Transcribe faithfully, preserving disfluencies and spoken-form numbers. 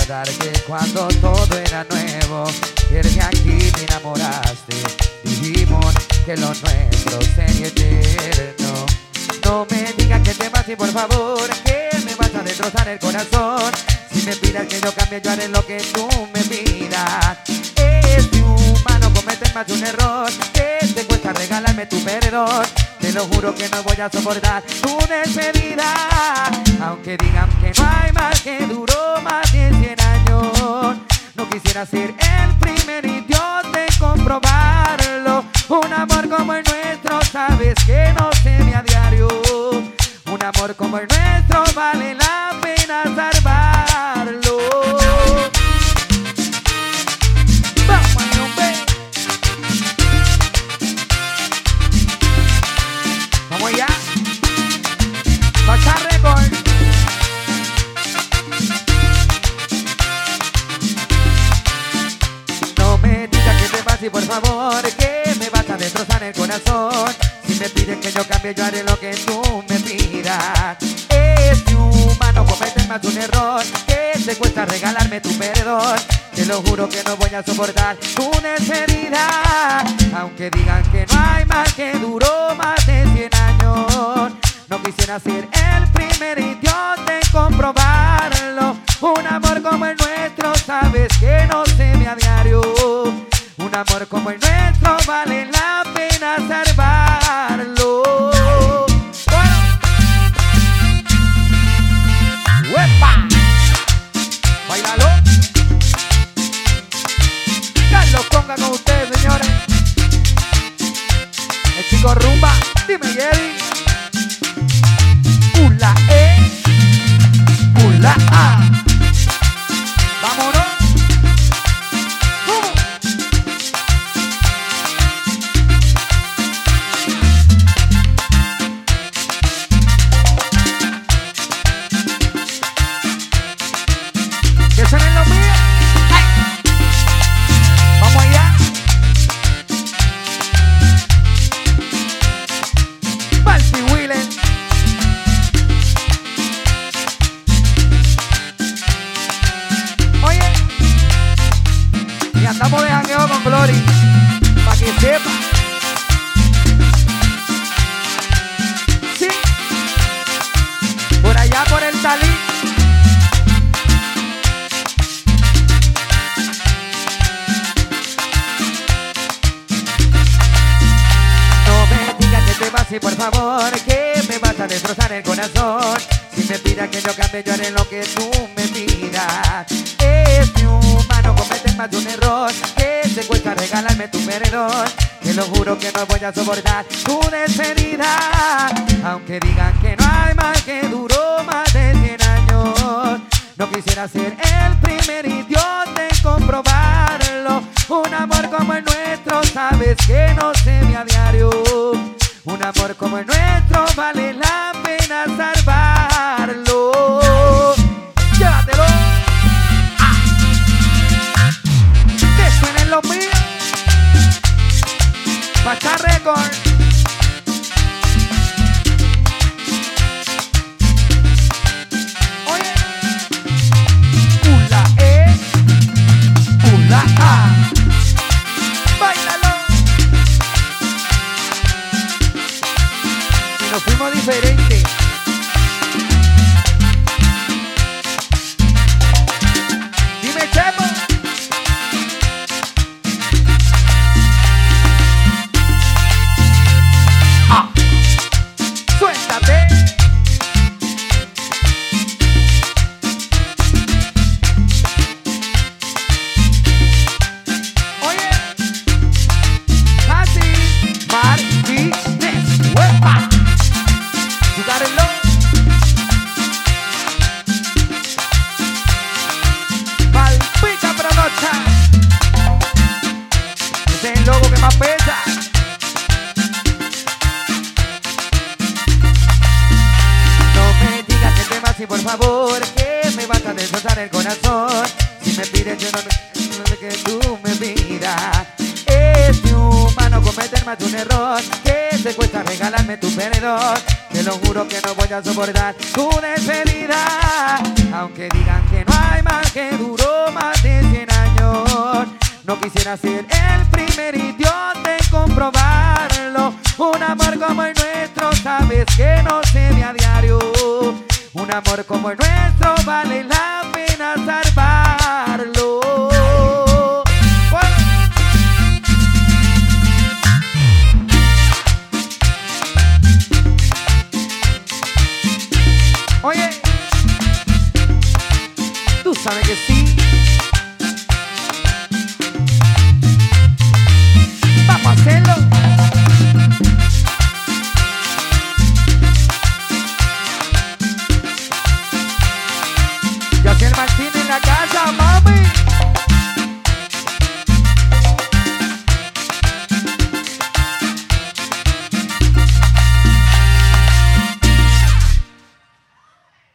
recordar que cuando todo era nuevo, que aquí me enamoraste. Dijimos que lo nuestro sería eterno. No me digas que te vas y por favor que me vas a destrozar el corazón. Si me pidas que yo cambie, yo haré lo que tú me pidas. Este humano comete más de un error, que te cuesta regalarme tu perdón. Te lo juro que no voy a soportar tu despedida. Aunque digan que no hay más, que duró más de cien años. No quisiera ser el primer idiota en comprobarlo. Un amor como el nuestro, sabes que no se ve a diario. Un amor como el nuestro vale la pena salvarlo. Vamos a romper. Vamos allá. Bacha Record. No me digas que te vas y por favor que me vas a destrozar el corazón. Si me pides que yo cambie, yo haré lo que tú me pidas. Este humano comete más de un error, que te cuesta regalarme tu perdón. Te lo juro que no voy a soportar tu necesidad. Aunque digan que no hay más, que duró más de cien años. No quisiera ser el primer idiota en comprobarlo. Un amor como el nuestro, sabes que no se ve a diario. Un amor como el nuestro vale la pena salvarlo. Bueno. ¡Uepa! ¡Báilalo! Carlos Conga con ustedes, señores. El chico rumba, dime Jerry. Ula E, ula A. Vámonos. Uh. Que suenen los míos. ¡Ay! Vamos allá. Balti Willen. Oye, y andamos de jangueo con Glory, pa' que sepa. Sí, por allá por el Talí. No me digas que te vas y por favor que me vas a destrozar el corazón. Si me pidas que yo cambie, yo haré lo que tú me pidas. Este humano comete más de un error, que te cuesta regalarme tu perdón. Te lo juro que no voy a soportar tu despedida. Aunque digan que no hay más, que duró más de cien años. No quisiera ser el primer idiota en comprobarlo. Un amor como el nuestro, sabes que no se ve a diario. Un amor como el nuestro vale la pena salvarlo. Llévatelo. Ah. Que suenen los míos. Bacha Record. Oye. Ula E, ula A. Báilalo. Y nos fuimos diferentes. Dime, Chepo. Ah. Suéltate. Oye. Casi Martínez. ¡Huepa! Jugarelo. Palpita Pronocha. Ese es el logo que más pesa. No me digas que te vas y por favor que me vas a destrozar el corazón. Si me pides yo no me que tú me miras. Este humano comete más de un error, que te cuesta regalarme tu perdón. Te lo juro que no voy a soportar tu despedida. Aunque digan que no hay más, que duro Yo quisiera ser el primer idiota en comprobarlo. Un amor como el nuestro, sabes que no se ve a diario. Un amor como el nuestro vale la pena salvarlo. Bueno. Oye, tú sabes que sí.